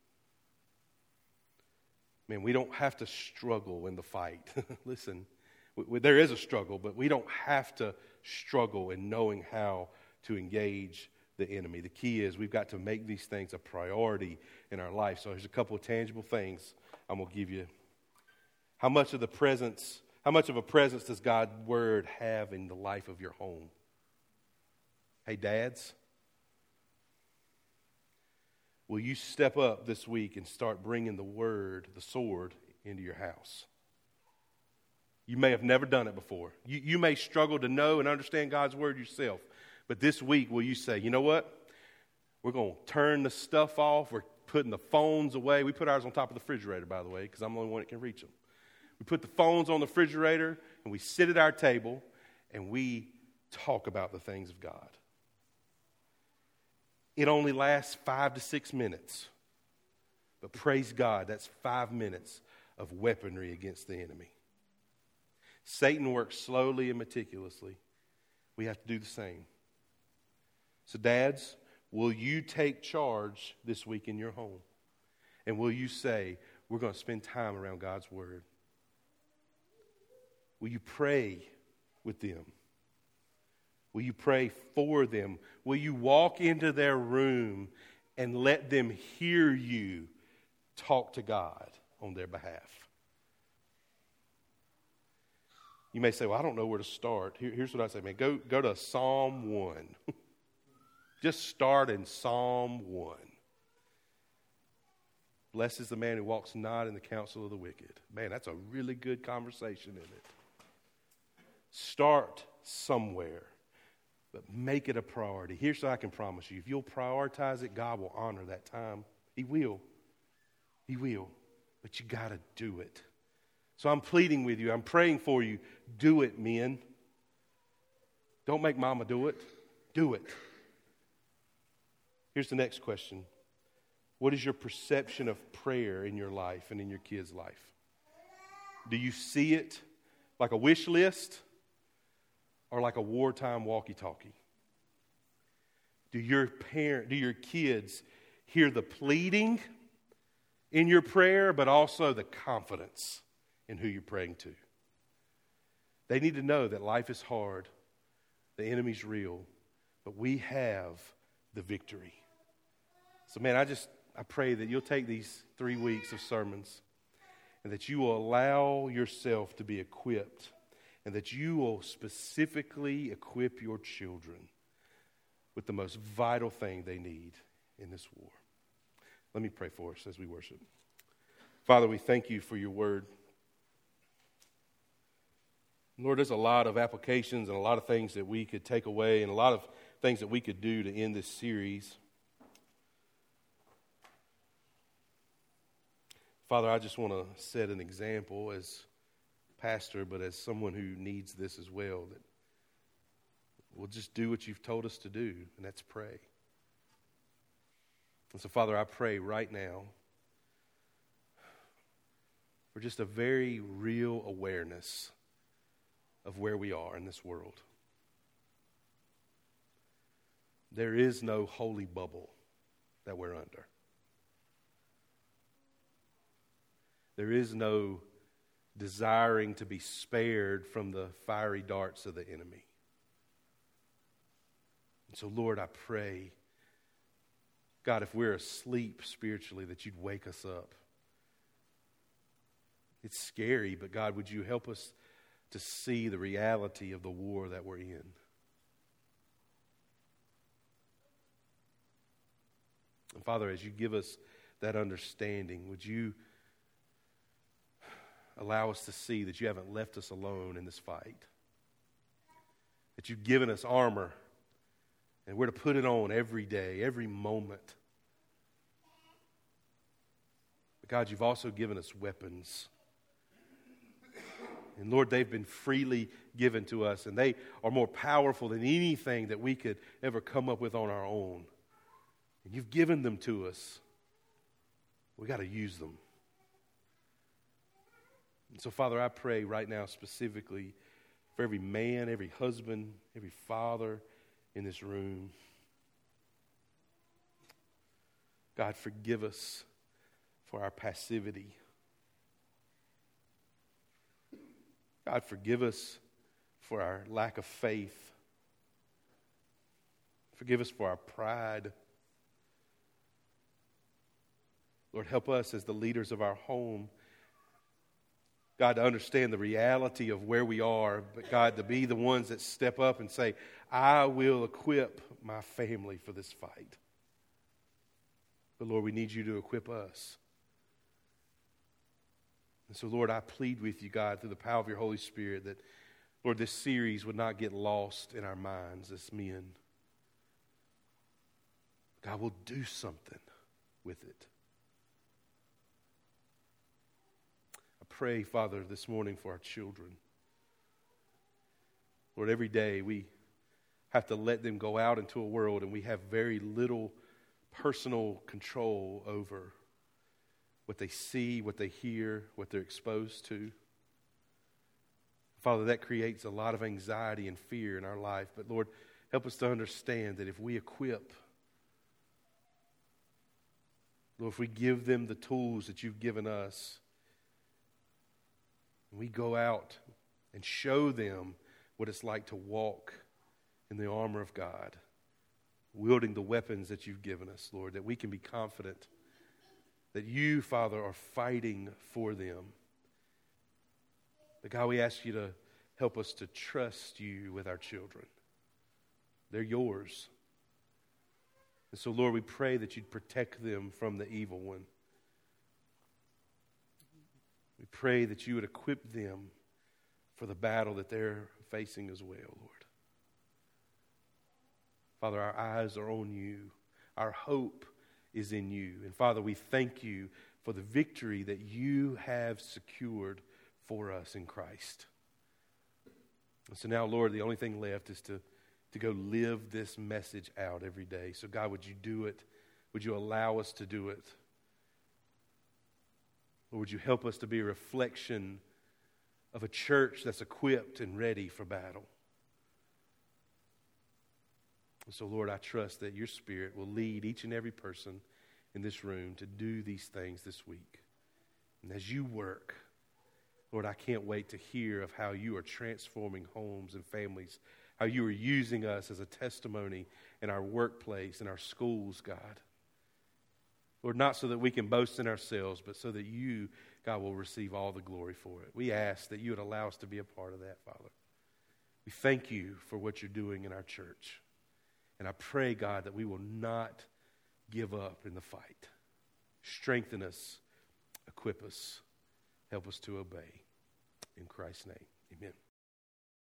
Man, we don't have to struggle in the fight. Listen, we, we, there is a struggle, but we don't have to struggle in knowing how to engage the enemy. The key is we've got to make these things a priority in our life. So there's a couple of tangible things I'm going to give you. How much of the presence, how much of a presence does God's word have in the life of your home? Hey, dads, will you step up this week and start bringing the word, the sword, into your house? You may have never done it before. You, you may struggle to know and understand God's word yourself. But this week, will you say, you know what? We're going to turn the stuff off. We're putting the phones away. We put ours on top of the refrigerator, by the way, because I'm the only one that can reach them. We put the phones on the refrigerator, and we sit at our table, and we talk about the things of God. It only lasts five to six minutes. But praise God, that's five minutes of weaponry against the enemy. Satan works slowly and meticulously. We have to do the same. So dads, will you take charge this week in your home? And will you say, we're going to spend time around God's word? Will you pray with them? Will you pray for them? Will you walk into their room and let them hear you talk to God on their behalf? You may say, well, I don't know where to start. Here, here's what I say, man. Go, go to Psalm one. Just start in Psalm one. Blessed is the man who walks not in the counsel of the wicked. Man, that's a really good conversation, isn't it? Start somewhere, but make it a priority. Here's what I can promise you. If you'll prioritize it, God will honor that time. He will. He will. But you got to do it. So I'm pleading with you. I'm praying for you. Do it, men. Don't make mama do it. Do it. Here's the next question. What is your perception of prayer in your life and in your kids' life? Do you see it like a wish list or like a wartime walkie-talkie? Do your parent, do your kids hear the pleading in your prayer, but also the confidence in who you're praying to? They need to know that life is hard, the enemy's real, but we have the victory. So, man, I just, I pray that you'll take these three weeks of sermons and that you will allow yourself to be equipped and that you will specifically equip your children with the most vital thing they need in this war. Let me pray for us as we worship. Father, we thank you for your word. Lord, there's a lot of applications and a lot of things that we could take away and a lot of things that we could do to end this series. Father, I just want to set an example as pastor, but as someone who needs this as well, that we'll just do what you've told us to do, and that's pray. And so, Father, I pray right now for just a very real awareness of where we are in this world. There is no holy bubble that we're under. There is no desiring to be spared from the fiery darts of the enemy. And so, Lord, I pray, God, if we're asleep spiritually, that you'd wake us up. It's scary, but God, would you help us to see the reality of the war that we're in? And Father, as you give us that understanding, would you allow us to see that you haven't left us alone in this fight? That you've given us armor, and we're to put it on every day, every moment. But God, you've also given us weapons. And Lord, they've been freely given to us, and they are more powerful than anything that we could ever come up with on our own. And you've given them to us. We got to use them. And so, Father, I pray right now specifically for every man, every husband, every father in this room. God, forgive us for our passivity. God, forgive us for our lack of faith. Forgive us for our pride. Lord, help us as the leaders of our home, God, to understand the reality of where we are, but God, to be the ones that step up and say, I will equip my family for this fight. But Lord, we need you to equip us. And so, Lord, I plead with you, God, through the power of your Holy Spirit, that, Lord, this series would not get lost in our minds as men. God, we'll do something with it. I pray, Father, this morning for our children. Lord, every day we have to let them go out into a world and we have very little personal control over what they see, what they hear, what they're exposed to. Father, that creates a lot of anxiety and fear in our life. But Lord, help us to understand that if we equip, Lord, if we give them the tools that you've given us, and we go out and show them what it's like to walk in the armor of God, wielding the weapons that you've given us, Lord, that we can be confident that you, Father, are fighting for them. But God, we ask you to help us to trust you with our children. They're yours. And so, Lord, we pray that you'd protect them from the evil one. We pray that you would equip them for the battle that they're facing as well, Lord. Father, our eyes are on you. Our hope is in you. And Father, we thank you for the victory that you have secured for us in Christ. And so now, Lord, the only thing left is to, to go live this message out every day. So God, would you do it? Would you allow us to do it? Or would you help us to be a reflection of a church that's equipped and ready for battle? And so, Lord, I trust that your Spirit will lead each and every person in this room to do these things this week. And as you work, Lord, I can't wait to hear of how you are transforming homes and families, how you are using us as a testimony in our workplace, in our schools, God. Lord, not so that we can boast in ourselves, but so that you, God, will receive all the glory for it. We ask that you would allow us to be a part of that, Father. We thank you for what you're doing in our church. And I pray, God, that we will not give up in the fight. Strengthen us, equip us, help us to obey. In Christ's name, amen.